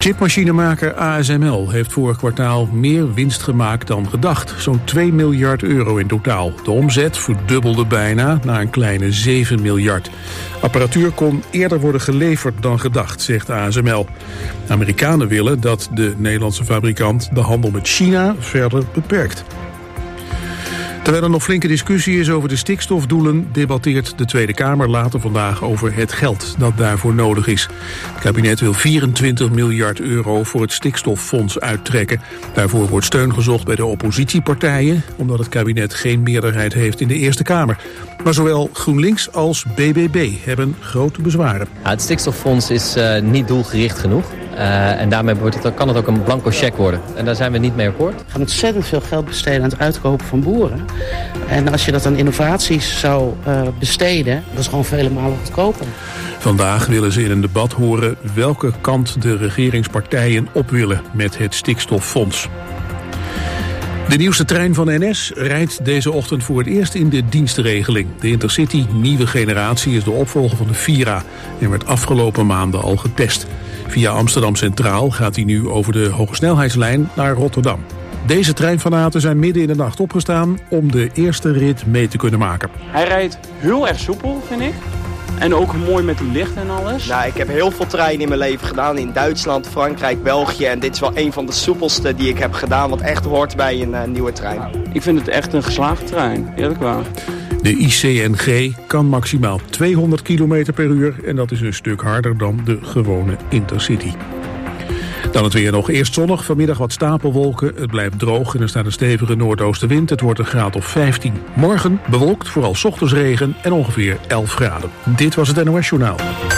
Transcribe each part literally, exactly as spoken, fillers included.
Chipmachinemaker A S M L heeft vorig kwartaal meer winst gemaakt dan gedacht. Zo'n twee miljard euro in totaal. De omzet verdubbelde bijna naar een kleine zeven miljard. Apparatuur kon eerder worden geleverd dan gedacht, zegt A S M L. Amerikanen willen dat de Nederlandse fabrikant de handel met China verder beperkt. Terwijl er nog flinke discussie is over de stikstofdoelen, debatteert de Tweede Kamer later vandaag over het geld dat daarvoor nodig is. Het kabinet wil vierentwintig miljard euro voor het stikstoffonds uittrekken. Daarvoor wordt steun gezocht bij de oppositiepartijen, omdat het kabinet geen meerderheid heeft in de Eerste Kamer. Maar zowel GroenLinks als B B B hebben grote bezwaren. Ja, het stikstoffonds is uh, niet doelgericht genoeg. Uh, en daarmee wordt het, kan het ook een blanco cheque worden. En daar zijn we niet mee akkoord. We gaan ontzettend veel geld besteden aan het uitkopen van boeren. En als je dat aan innovaties zou uh, besteden, dat is gewoon vele malen goedkoper. Vandaag willen ze in een debat horen welke kant de regeringspartijen op willen met het stikstoffonds. De nieuwste trein van N S rijdt deze ochtend voor het eerst in de dienstregeling. De Intercity nieuwe generatie is de opvolger van de Vira en werd afgelopen maanden al getest. Via Amsterdam Centraal gaat hij nu over de hogesnelheidslijn naar Rotterdam. Deze treinfanaten zijn midden in de nacht opgestaan om de eerste rit mee te kunnen maken. Hij rijdt heel erg soepel, vind ik. En ook mooi met die licht en alles. Nou, ik heb heel veel treinen in mijn leven gedaan. In Duitsland, Frankrijk, België. En dit is wel een van de soepelste die ik heb gedaan. Wat echt hoort bij een uh, nieuwe trein. Ik vind het echt een geslaagde trein, eerlijk waar. De I C N G kan maximaal tweehonderd kilometer per uur. En dat is een stuk harder dan de gewone Intercity. Dan het weer nog. Eerst zonnig, vanmiddag wat stapelwolken. Het blijft droog en er staat een stevige noordoostenwind. Het wordt een graad of vijftien. Morgen bewolkt, vooral 's ochtends regen en ongeveer elf graden. Dit was het N O S Journaal.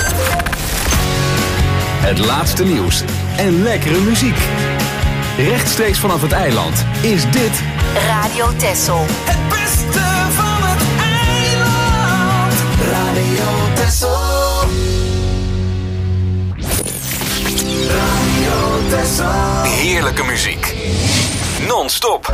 Het laatste nieuws en lekkere muziek. Rechtstreeks vanaf het eiland is dit Radio Texel. Het beste van het eiland. Radio Texel. Heerlijke muziek. Non-stop.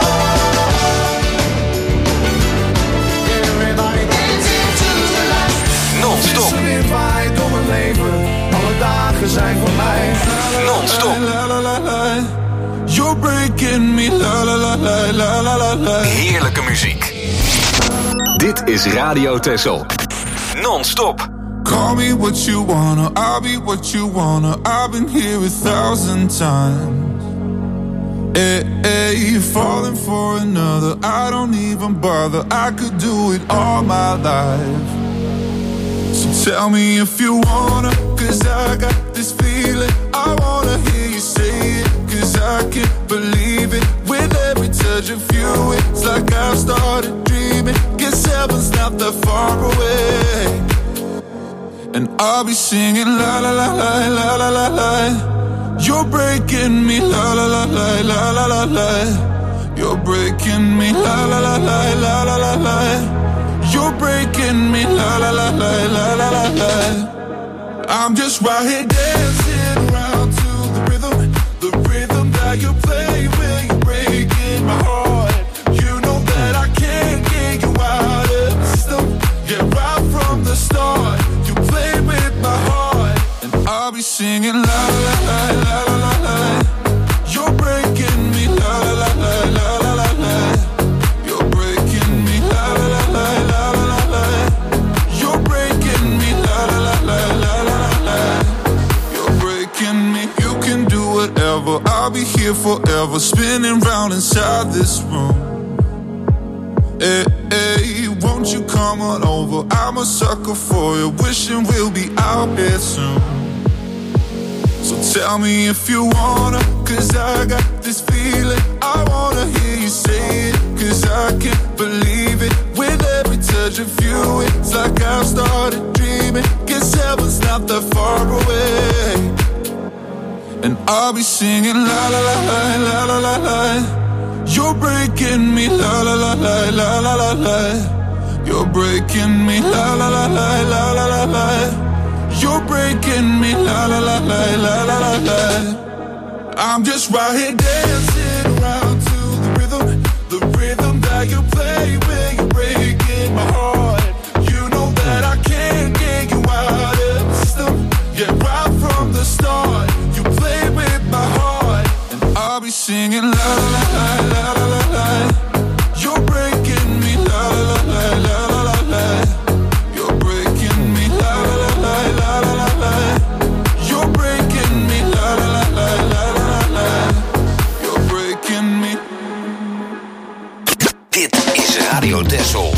Non-stop. Door mijn leven. Alle dagen zijn voor mij. Non-stop. You're breaking me. La la la la la la la. Heerlijke muziek. Dit is Radio Texel. Non-stop. Call me what you wanna, I'll be what you wanna. I've been here a thousand times. Hey, hey, falling for another, I don't even bother. I could do it all my life. So tell me if you wanna, cause I got this feeling. I wanna hear you say it, cause I can't believe it. With every touch of you, it's like I've started dreaming. Guess heaven's not that far away. And I'll be singing la la la la la la la la. You're breaking me la la la la la la la la. You're breaking me la la la la la la la la. You're breaking me la la la la la la la la. I'm just right here dancing around to the rhythm, the rhythm that you play when you're breaking my heart. You know that I can't get you out of the system. Yeah, right from the start. Play with my heart, and I'll be singing la la la la la la la. You're breaking me la la la la la la la. You're breaking me la la la la la la la. You're breaking me la la la la la la la. You're breaking me. You can do whatever. I'll be here forever, spinning round inside this room. Hey, hey, won't you come on over? I'm a sucker for you, wishing we'll be out here soon. So tell me if you wanna, cause I got this feeling. I wanna hear you say it, cause I can't believe it. With every touch of you, it's like I've started dreaming. Guess heaven's not that far away. And I'll be singing la la la la la la la la. You're breaking me la la la la la la la la. You're breaking me la la la la la la la la. You're breaking me la la la la la la la la. I'm just right here dancing around to the rhythm, the rhythm that you play when you're breaking my heart. You know that I can't get you out of the system. Yeah, right from the start, you play with my be singing la la la la la la la. You're breaking me la la la la la la la. You're breaking me la la la la la la la. You're breaking me la la la la la la la. You're breaking me. Dit is Radio Texel.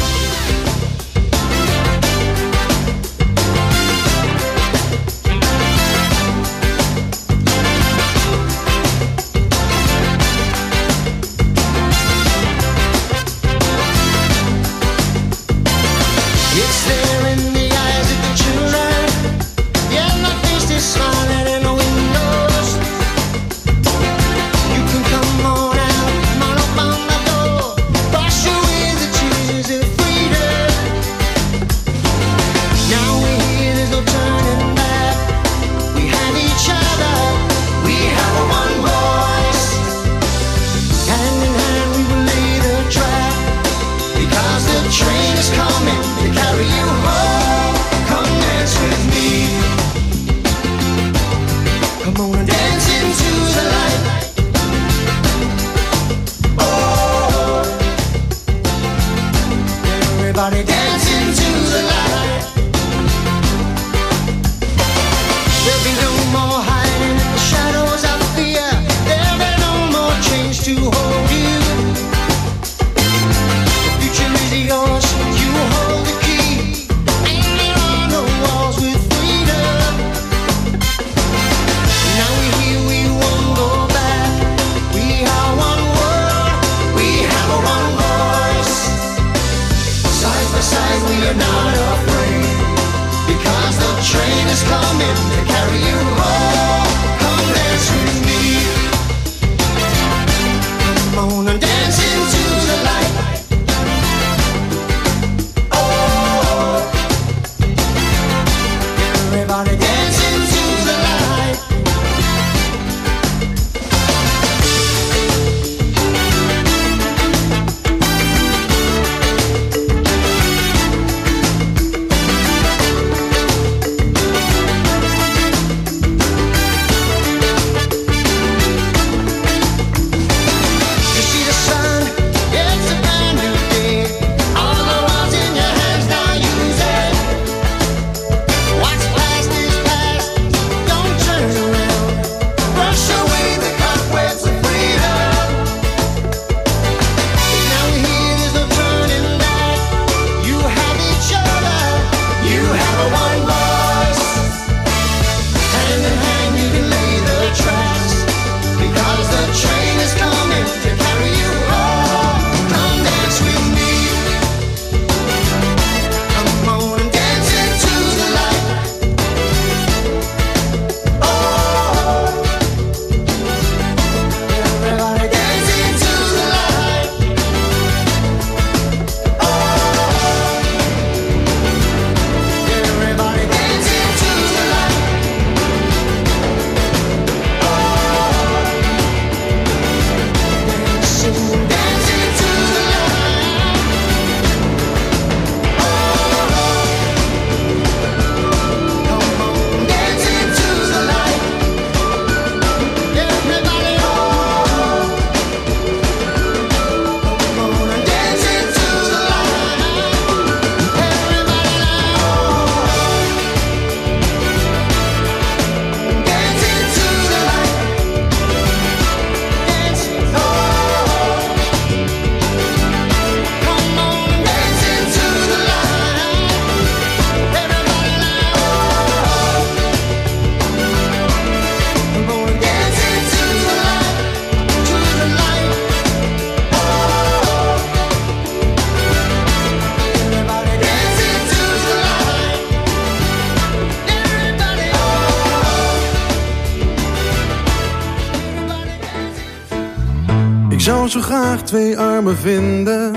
Ik zou zo graag twee armen vinden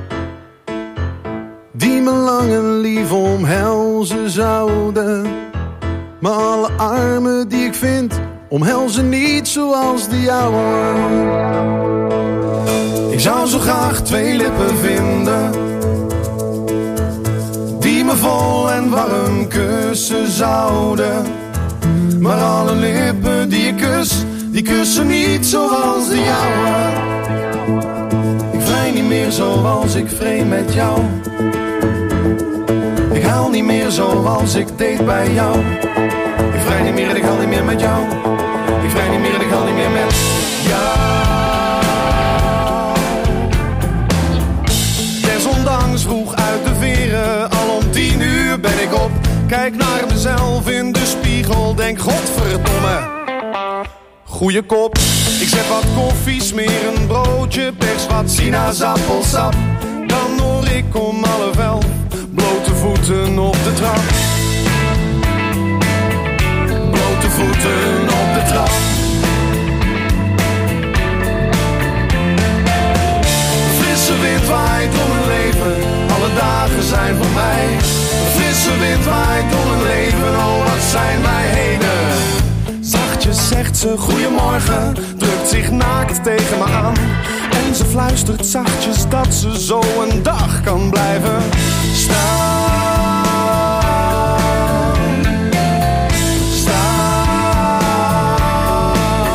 die me lang en lief omhelzen zouden. Maar alle armen die ik vind omhelzen niet zoals de jouwe. Ik zou zo graag twee lippen vinden die me vol en warm kussen zouden. Maar alle lippen die ik kus die kussen niet zoals de jouwe. Ik vrij niet meer zoals ik vreemd met jou. Ik haal niet meer zoals ik deed bij jou. Ik vrij niet meer en ik haal niet meer met jou. Ik vrij niet meer en ik haal niet meer met jou. Desondanks vroeg uit de veren, al om tien uur ben ik op. Kijk naar mezelf in de spiegel, denk godverdomme. Goeie kop, ik zet wat koffie, smeer een broodje, pers wat sinaasappelsap. Dan hoor ik om half elf, blote voeten op de trap. Blote voeten op de trap. Frisse wind waait door mijn leven, alle dagen zijn voor mij. Frisse wind waait door mijn leven, oh wat zijn wij heden. Zachtjes zegt ze goeiemorgen, drukt zich naakt tegen me aan. En ze fluistert zachtjes dat ze zo een dag kan blijven staan. Staan.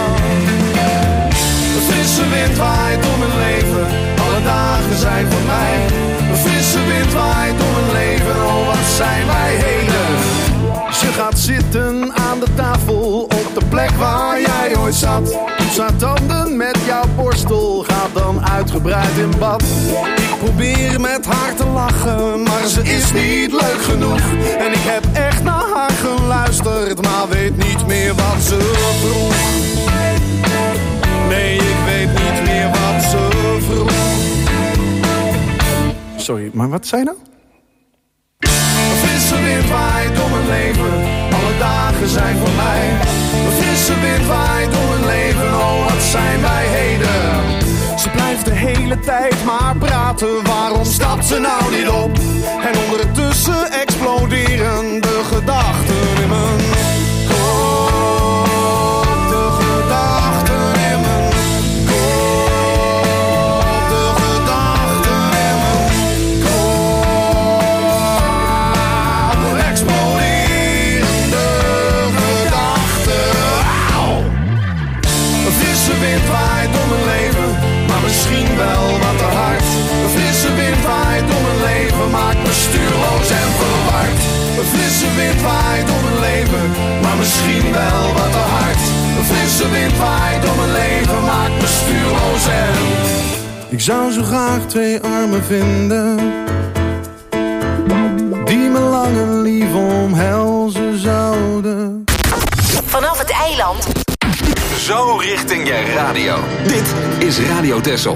De frisse wind waait door mijn leven, alle dagen zijn voor mij. De frisse wind waait door mijn leven, oh wat zijn wij heden. Ze gaat zitten aan de tafel op de plek waar jij ooit zat. Poets haar tanden met jouw borstel, gaat dan uitgebreid in bad. Ik probeer met haar te lachen, maar ze is niet leuk genoeg. En ik heb echt naar haar geluisterd, maar weet niet meer wat ze vroeg. Nee, ik weet niet meer wat ze vroeg. Sorry, maar wat zei je nou? Een frisse wind waait door mijn leven, alle dagen zijn voor mij. Een frisse wind waait door mijn leven, oh wat zijn wij heden. Ze blijft de hele tijd maar praten, waarom stapt ze nou niet op? En ondertussen exploderen de gedachten in mijn kop. De gedachten in mijn kop. De gedachten in mijn kop. Exploderende gedachten. Auw. Een frisse wind waait door mijn leven, maar misschien wel wat te hard. Een frisse wind waait door mijn leven, maakt me stuurloos en verward. Een frisse wind waait door mijn leven, maar misschien wel wat te hard. Een frisse wind waait door mijn leven, maakt me stuurloos en... Ik zou zo graag twee armen vinden, die me lang en lief omhelzen zouden. Vanaf het eiland. Zo richting je radio. Dit is Radio Texel.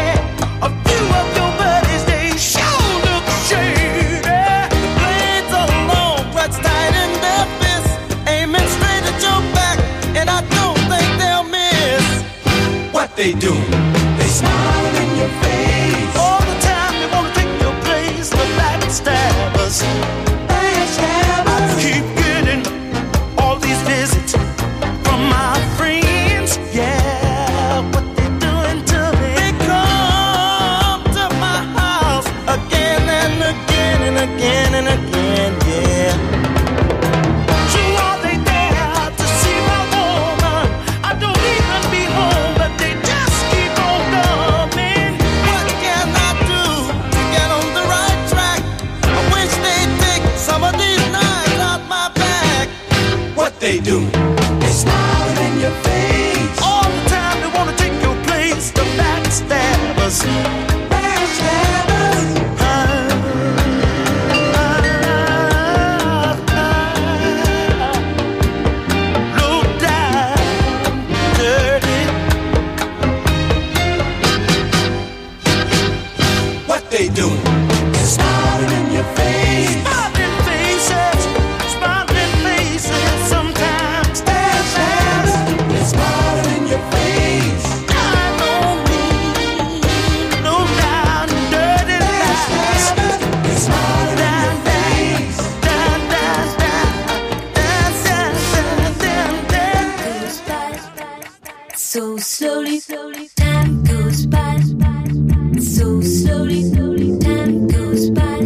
Shoulder shady, the blades of they do. Smiling in your face. Smiling faces, smiling faces sometimes. Dance, dance, they're smiling in your face. I don't mean no down dirty lies. They're smiling in your face. Dance, dance, dance, dance, dance, dance, dance. So slowly, slowly, time goes by. So slowly, slowly, time goes by.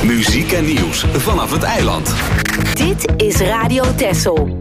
Muziek en nieuws vanaf het eiland. Dit is Radio Texel.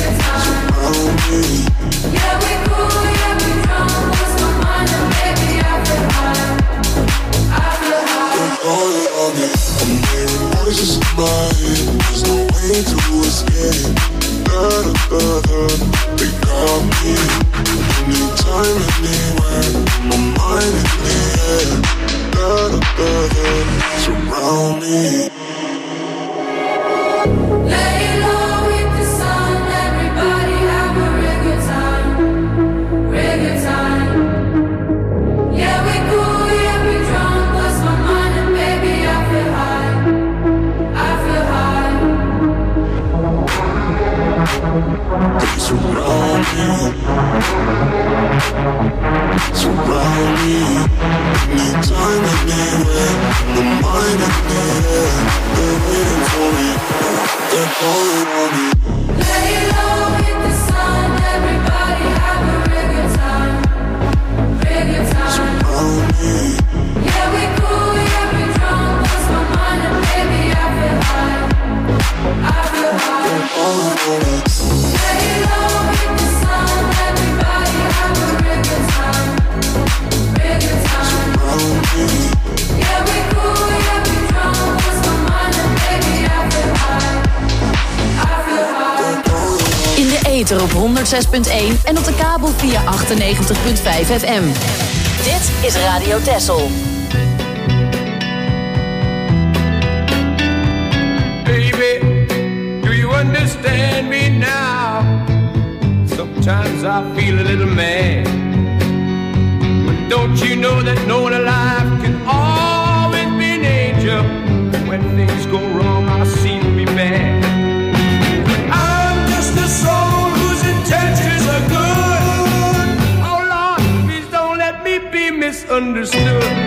Yeah, we cool, yeah, we drunk, lost my mind and baby I surround me, surround me. Anytime, anywhere, the mind and the air, they're waiting for me, they're calling on me. Lay low, hit the sun, everybody have a real good time, real good time. Surround me. Yeah, we cool, yeah, we drunk, lost my mind and baby I feel high, I feel high. They're calling on me. Lay low, hit the sun, everybody have a real good time, real good time. Surround me. Yeah, we cool, yeah, we drunk, lost my mind and baby I feel high, I feel high. In de ether op honderd zes punt één en op de kabel via achtennegentig punt vijf F M. Dit is Radio Texel. Baby, do you understand me now? Sometimes I feel a little mad, but don't you know that no one alive can always be an angel? When things go wrong, I seem to be bad. I'm just a soul whose intentions are good. Oh Lord, please don't let me be misunderstood.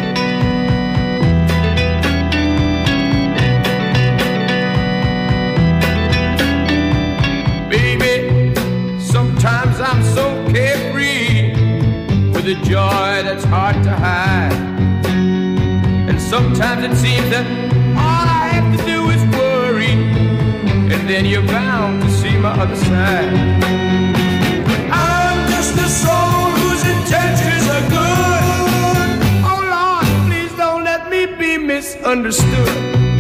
Sometimes I'm so carefree, with a joy that's hard to hide. And sometimes it seems that all I have to do is worry, and then you're bound to see my other side. I'm just a soul whose intentions are good. Oh Lord, please don't let me be misunderstood.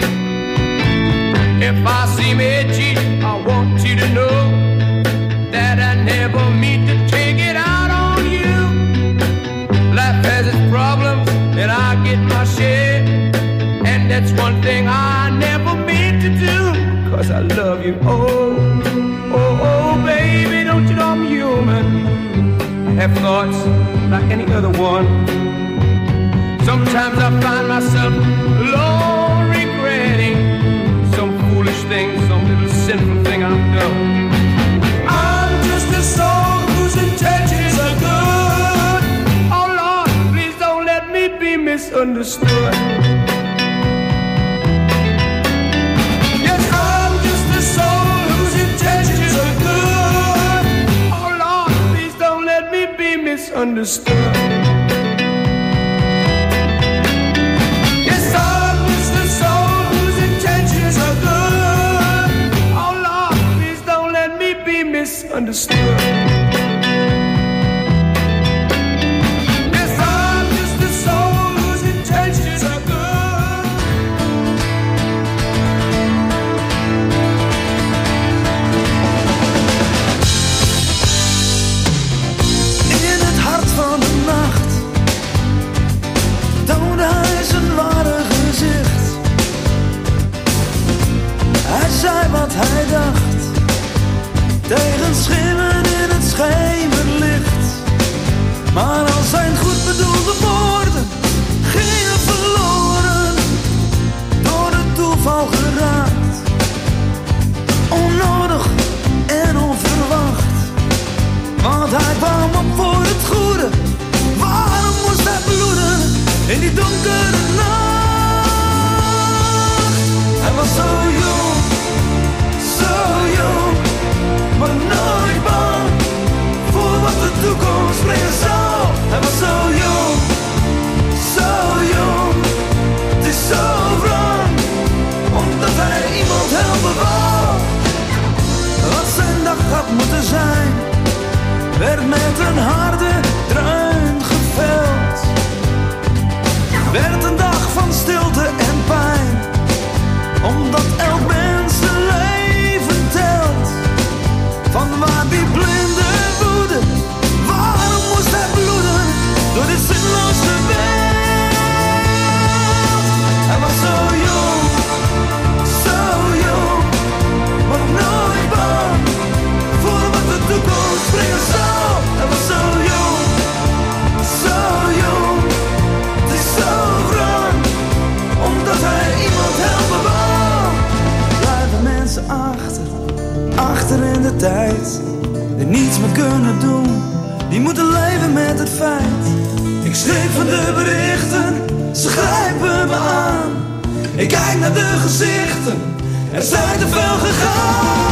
If I seem edgy, I want you to know that I never mean to take it out on you. Life has its problems, and I get my share, and that's one thing I never mean to do, 'cause I love you. Oh, oh, oh, baby, don't you know I'm human? I have thoughts like any other one. Sometimes I find myself alone regretting some foolish thing, some little sinful thing I've done. A soul whose intentions are good. Oh Lord, please don't let me be misunderstood. Yes, I'm just a soul whose intentions are good. Oh Lord, please don't let me be misunderstood. Yes, I'm just a soul whose intentions are good. Oh Lord, please don't let me be misunderstood. Yes, I'm just a soul whose intentions are good. In het hart van de nacht toonde hij zijn ware gezicht. Hij zei wat hij dacht tegen schimmen schrik van de berichten, ze grijpen me aan. Ik kijk naar de gezichten, er zijn te veel gegaan.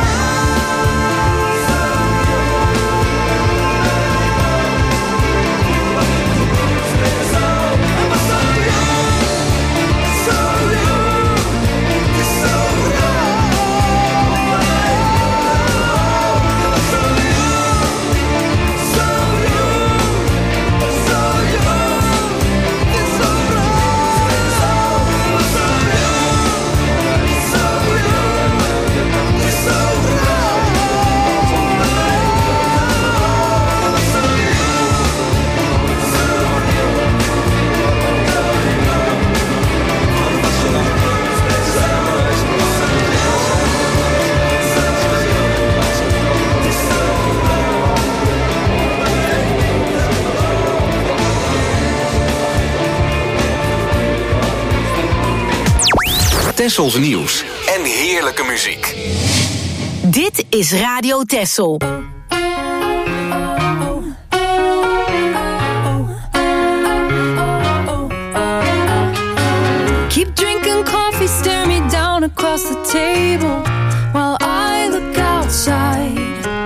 Tessels nieuws en heerlijke muziek. Dit is Radio Tessel. Keep drinking coffee, stare me down across the table while I look outside.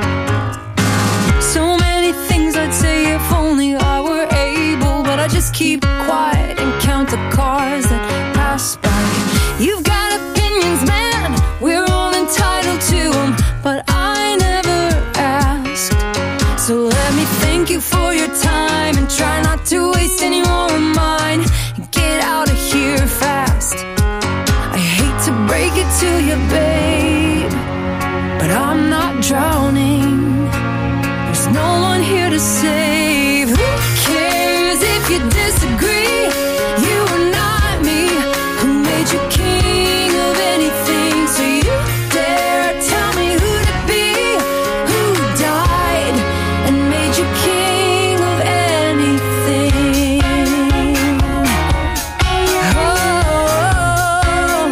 So many things I'd say if only I were able, but I just keep quiet and count the cars that pass by. You've got opinions, man, we're all entitled to them, but I never asked. So let me thank you for your time and try not to waste any more of mine. Get out of here fast. I hate to break it to you, babe, but I'm not drowning. There's no one here to save. Who cares if you disagree? You are not me. Who made you king of anything? So you dare tell me who to be? Who died and made you king of anything? Oh,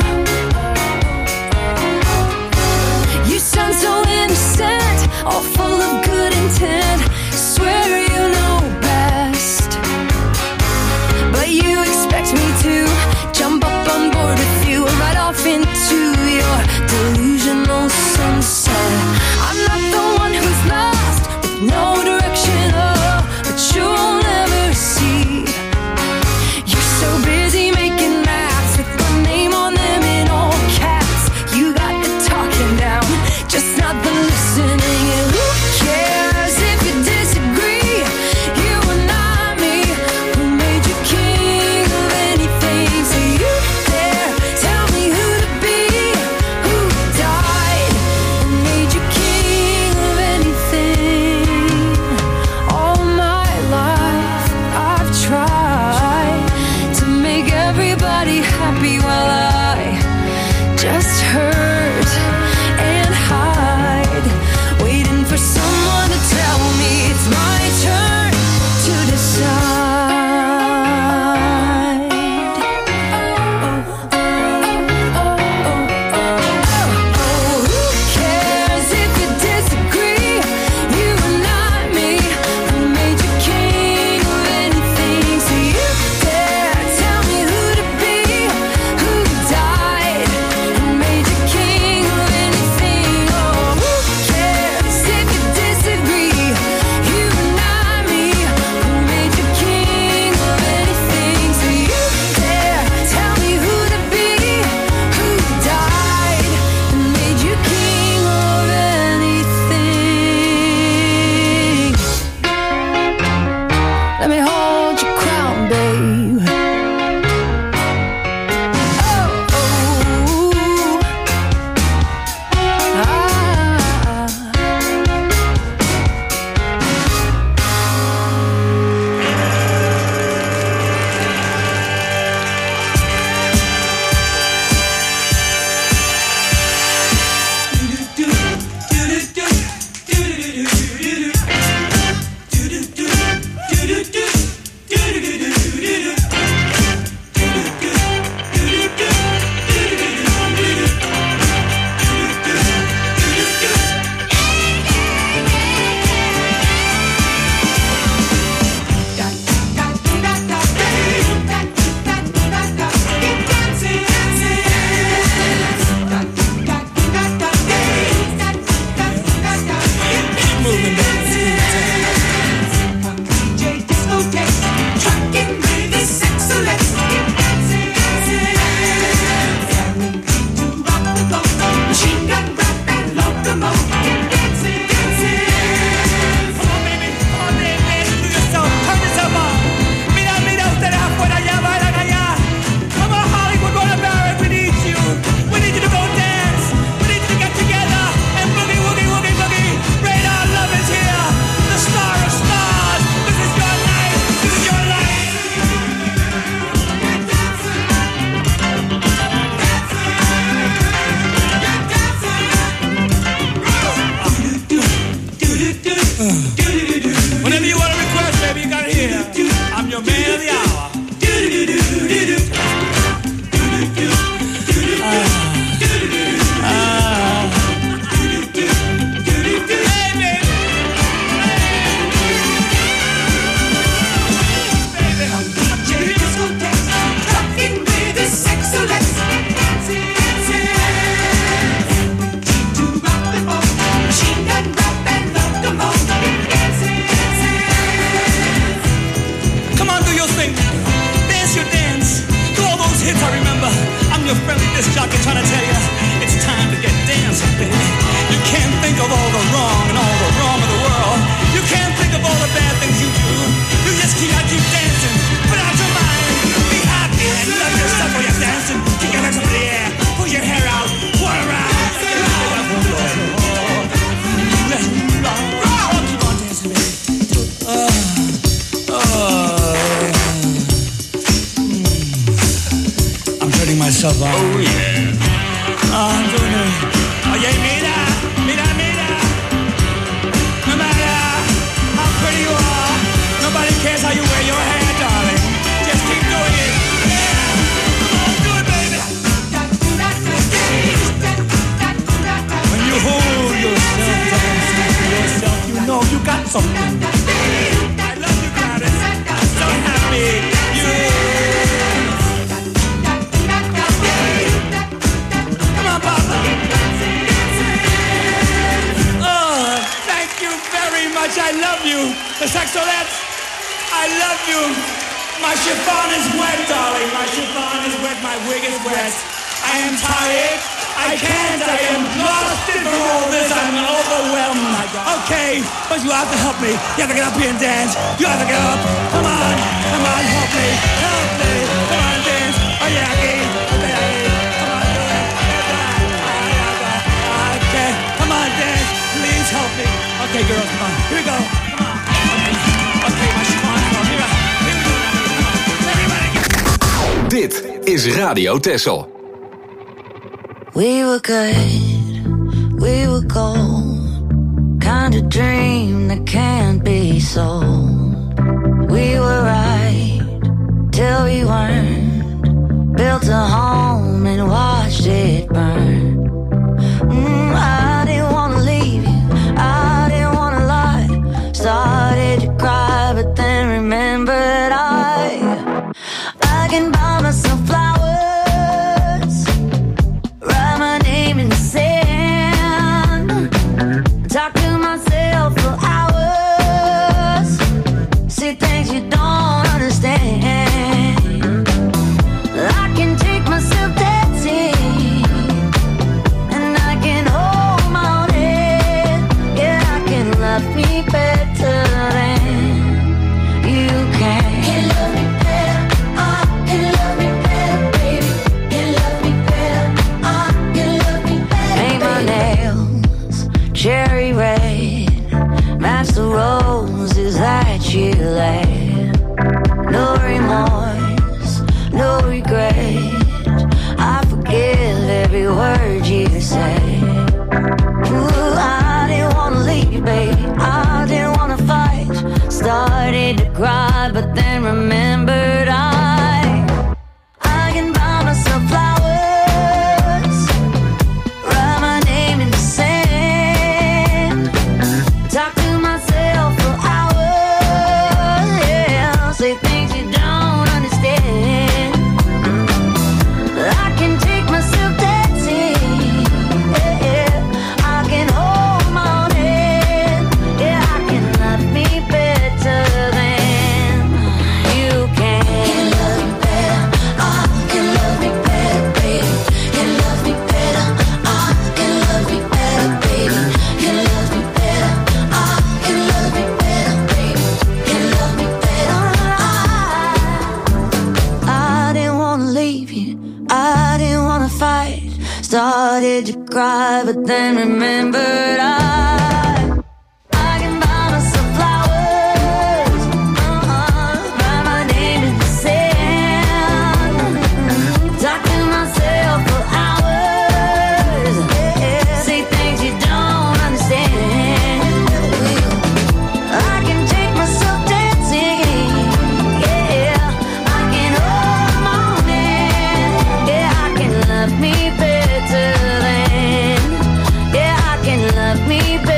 you sound so innocent, all full of good intent. Swear you know best, but you baby. Dance your dance to all those hits I remember. I'm your friendly disc jockey trying to tell you it's time to get dancing, baby. You can't think of all the wrong and all the wrong of the world. You can't think of all the bad things you do. You just keep, I keep dancing, put out your mind. Be happy and love yourself while you're dancing. Kick your legs up in the air, pull your hair out, whirl around. Keep on dancing, baby. Uh, oh, yeah. I'm turning myself on. Oh, yeah. Oh, I'm doing it. Oye, mira, mira, mira. No matter how pretty you are, nobody cares how you wear your hair, darling. Just keep doing it. Yeah. Come on, do it, baby. When you hold yourself, dancing to yourself, you know you got something. I love you, Gladys. I'm so happy. Yeah. Come on, Papa. Oh, thank you very much. I love you. The Sexolettes, I love you. My chiffon is wet, darling. My chiffon is wet. My wig is wet. I am tired. I can't. I am exhausted from all this. I'm overwhelmed. Okay, but you have to help me. You have to get up here and dance. You have to get up. Come on. Come on, help me. Help me. Come on, dance. Oh, yeah, okay. Come on, do it. Okay, come on, dance. Please help me. Okay, girls, come on. Here we go. Come on. Okay, my chiffon. Here we go. Everybody. Dit is Radio Texel. We were good, we were gold, kind of dream that can't be sold. We were right till we weren't, built a home and watched it burn. Mm, I didn't want to leave you, I didn't want to lie. Started to cry but then remembered I, I can buy myself flowers. Talk to myself for hours. See things you don't understand. I can take myself dancing, and I can hold my own head. Yeah, I can love me better than you can. Can love me better, I can love me better, baby. Can love me better, I can love me better. Paint my nails cherry red, match the roses that you laid. No remorse, no regret, I forgive every word you say. Ooh, I didn't wanna leave, babe, I didn't wanna fight. Started to cry, but then remembered I, I can buy myself flowers, write my name in the sand. Talk to myself for hours, yeah. Say things you don't understand. I can take myself dancing, yeah. I can hold my own head, yeah. I can love me better than you can. Can love me better, I can love me better, baby. Can love me better, I can love me better, baby. Can love me better, I can love me better, baby. Can love me better, I, I didn't wanna leave you, I didn't wanna fight. Started to cry, but then remembered I, I can buy myself flowers, uh-huh, write my name in the sand. Talk to myself for hours, yeah. Say things you don't understand. I can take myself dancing, yeah. I can hold my own hand, yeah. I can love me better than, yeah. I can love me better.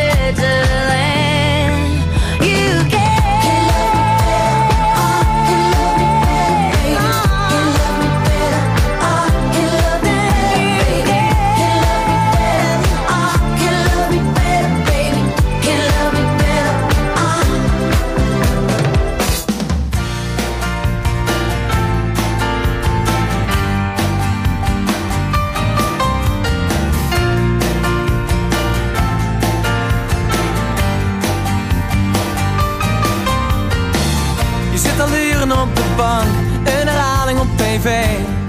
tv.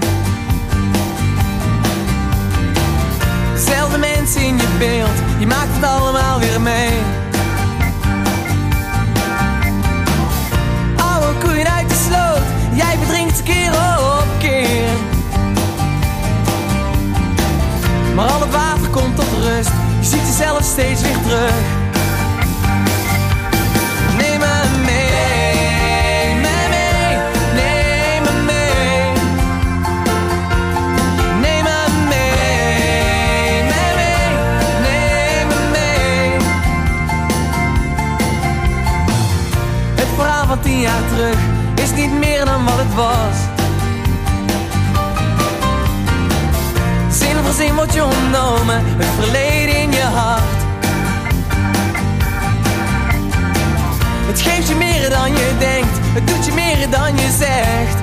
Dezelfde mensen in je beeld, je maakt het allemaal weer mee. Oude koeien uit de sloot, jij verdrinkt keer op keer. Maar al het water komt tot rust, je ziet jezelf steeds weer terug. Neem me mee, me mee, neem me mee. Neem me mee, me mee, neem me mee. Het verhaal van tien jaar terug is niet meer dan wat het was. Zin voor zin wordt je ontnomen, het verleden in je hart. Het geeft je meer dan je denkt, het doet je meer dan je zegt.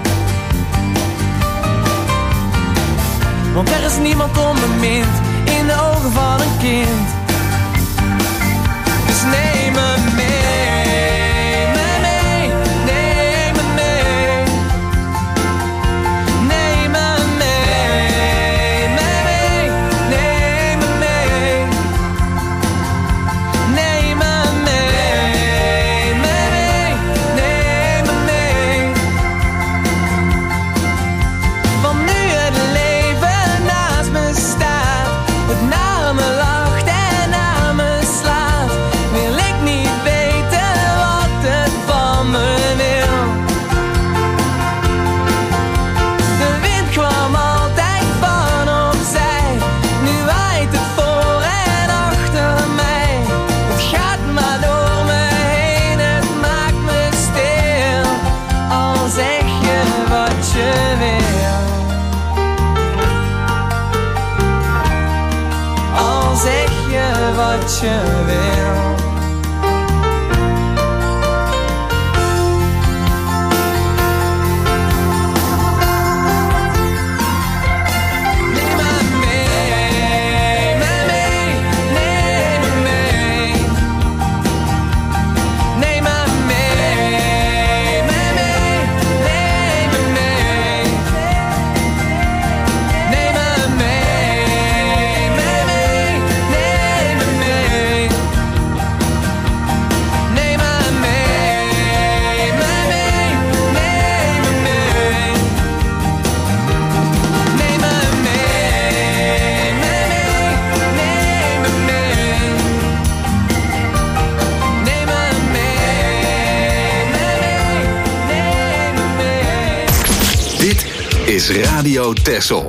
Want er is niemand onbemind in de ogen van een kind. Dus neem me mee, me mee, neem me mee. Neem me mee, me mee, neem me mee. Neem me mee, me mee, neem me mee. Want nu het leven naast me staat, het naar me lacht en naar me slaat, wil ik niet weten wat het van me wil. De wind kwam altijd van opzij, nu waait het voor en achter mij. Het gaat maar door me heen, het maakt me stil. Al zeg je wat je wil. Al zeg je wat je wil. Neem me mee, me mee, neem me mee. Neem me mee, me mee, neem me mee. Neem me mee, me mee, neem me mee. Neem me mee, me mee, neem me mee. Neem me mee, me mee, neem me mee. Neem me mee, me mee, neem me mee. Dit is Radio Texel.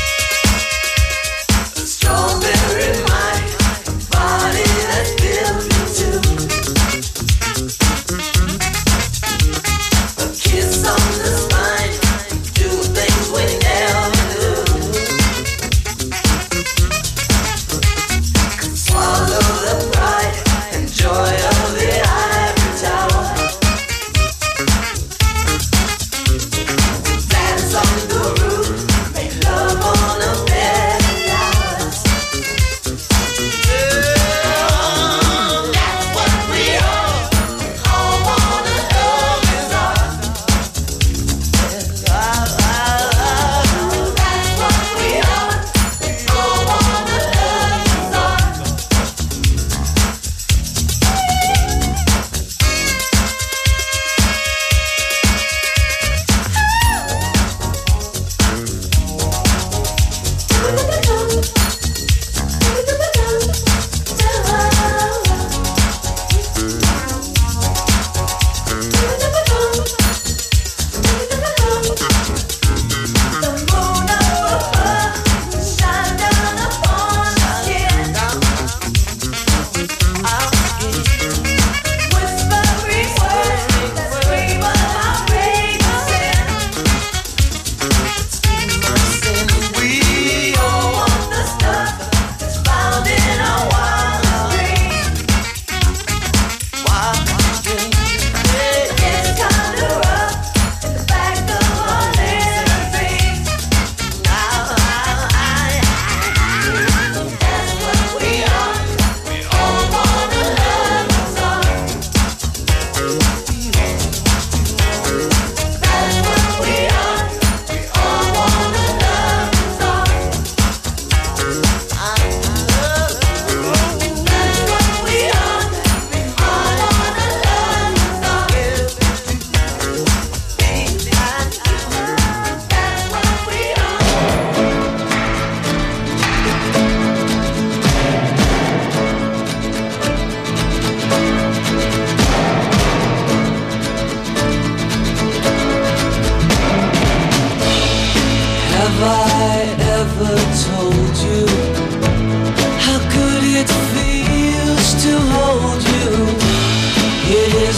Strawberry wine, body that feels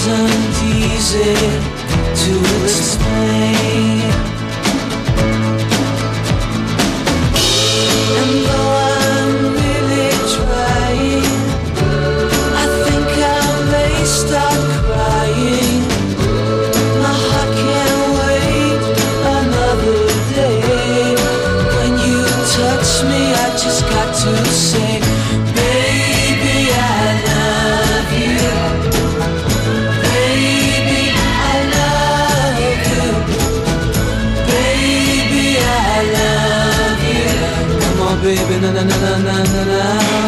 isn't easy to explain. And though I'm really trying, I think I may start crying. My heart can't wait another day. When you touch me, I just got to say, baby, I love you. Baby, I love you. Baby, I love you. Come on, baby, na na na na na na na.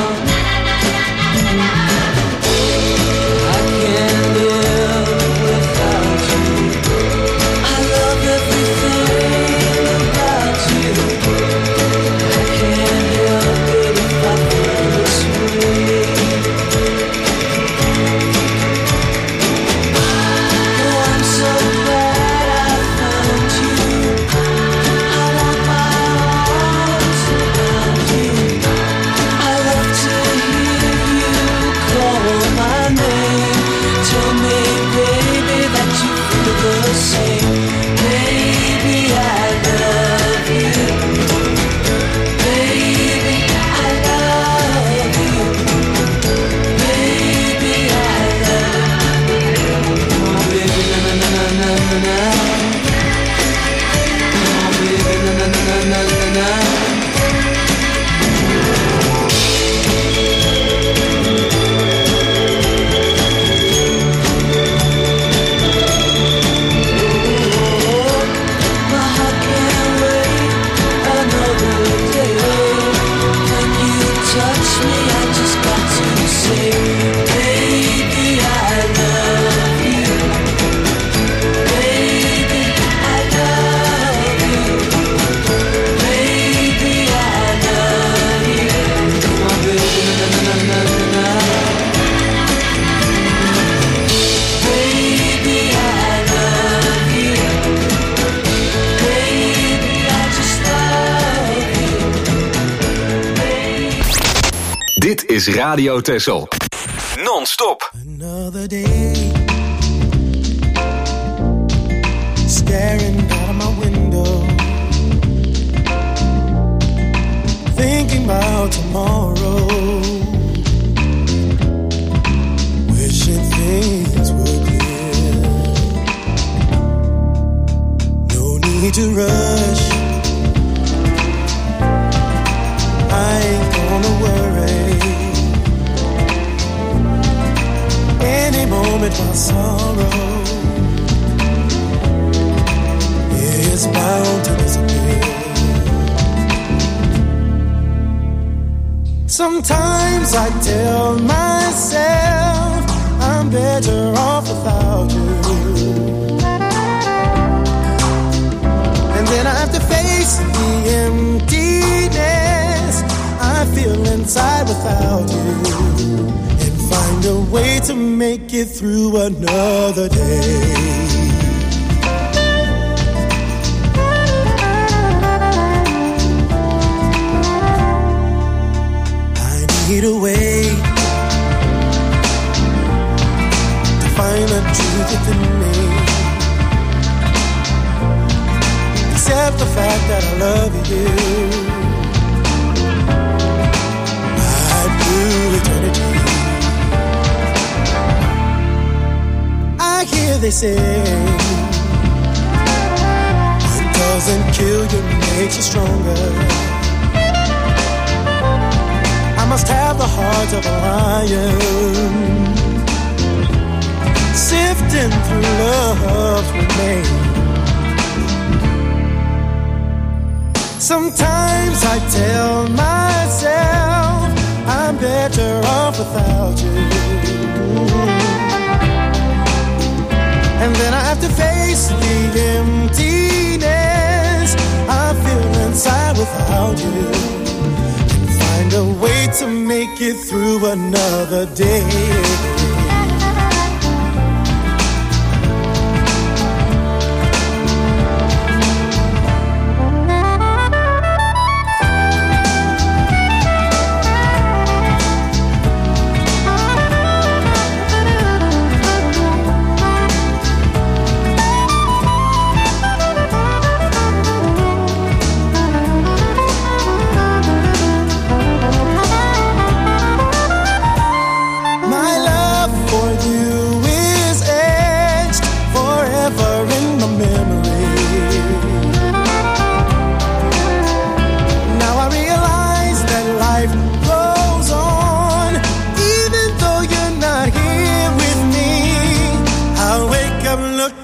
I can't live without you. I love everything about you. I can't help it if I feel this way. Oh, I'm so glad I found you. I want my arms around you. I love to hear you call my name. Tell me, baby, that you feel the same. Baby, I love you. Baby, I love you. Baby, I love you. Come on, baby, na na na na na na. Come on, baby, na na na na na na. My heart can't wait another day. When you touch me, I just got to say, baby, I love you. Baby, I love you. Baby, I love you. Come on, baby, na na na na na na. Baby, I love you. Baby, I just love you. Dit is Radio Texel. Non-stop. Another day, staring out of my window, thinking about tomorrow, wishing things were clear. No need to rush, I ain't gonna worry. Any moment my sorrow is bound to disappear. Sometimes I tell myself I'm better off without you, and then I have to face the emptiness I feel inside without you, find a way to make it through another day. I need a way to find the truth within me, accept the fact that I love you. I'd do eternity. I hear they say what doesn't kill you makes you stronger. I must have the heart of a lion, sifting through love's remains. Sometimes I tell myself I'm better off without you, and then I have to face the emptiness I feel inside without you, and find a way to make it through another day.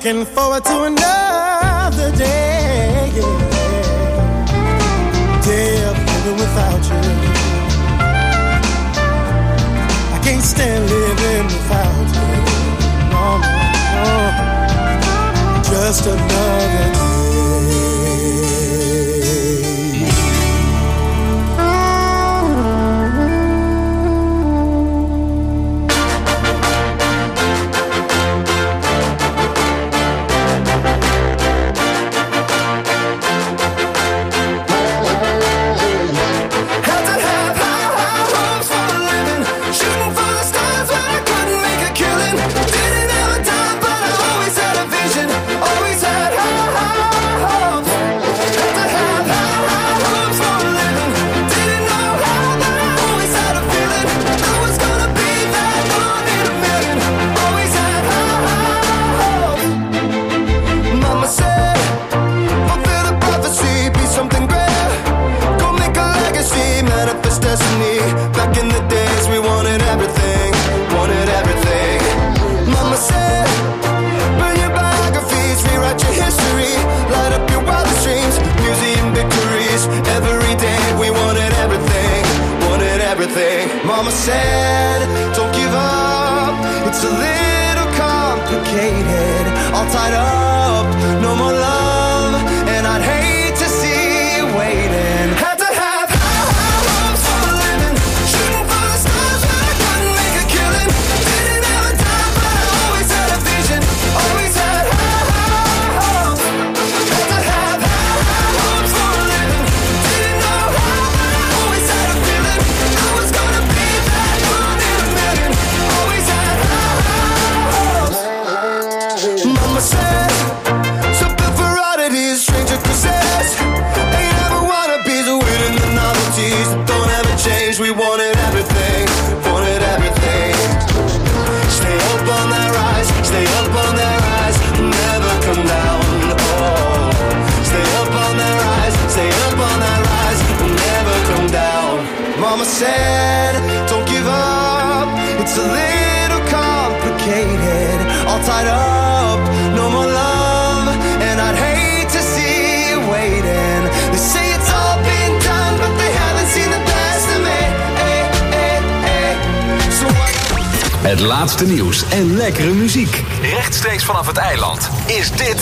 looking forward to another day. Day of living without you. I can't stand living without you. No, no, no. Just another day. Mama said, don't give up. It's a little complicated. All tied up, no more love. And I'd hate to see you waiting. Had to have high, high hopes for a living. Shooting for the stars, but I couldn't make a killing. Didn't have a time, but I always had a vision. Always had high, high hopes. Had to have high, high hopes for a living. Didn't know how, but I always had a feeling. I was gonna be that one in a million. Always had high, high hopes. Mama said, something for oddities, stranger possessed. Ain't ever wanna be the winning the novelties that don't ever change. We wanted everything, wanted everything. Stay up on that rise, stay up on that rise, never come down. Oh, stay up on that rise, stay up on that rise, never come down. Mama said, don't give up. It's a little complicated, all tied up, no more love, and I'd hate to see you waiting. They say it's all been done, but they haven't seen the best of me. Hey, hey, hey. So I... Het laatste nieuws en lekkere muziek. Rechtstreeks vanaf het eiland is dit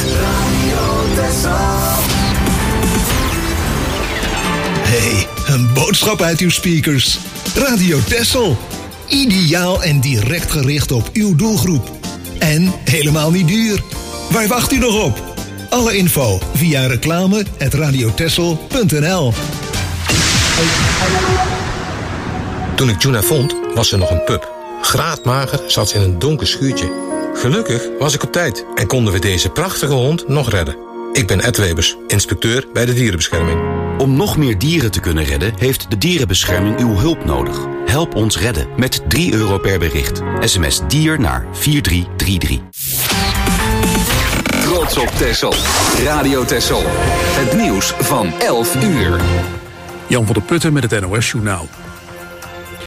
Hey, een boodschap uit uw speakers. Radio Texel. Ideaal en direct gericht op uw doelgroep. En helemaal niet duur. Waar wacht u nog op? Alle info via reclame at radiotexel punt n l. Toen ik Juna vond, was ze nog een pup. Graadmager zat ze in een donker schuurtje. Gelukkig was ik op tijd en konden we deze prachtige hond nog redden. Ik ben Ed Webers, inspecteur bij de dierenbescherming. Om nog meer dieren te kunnen redden, heeft de dierenbescherming uw hulp nodig. Help ons redden met drie euro per bericht. S M S dier naar vier drie drie drie. Trots op Texel. Radio Texel. Het nieuws van elf uur. Jan van der Putten met het N O S Journaal.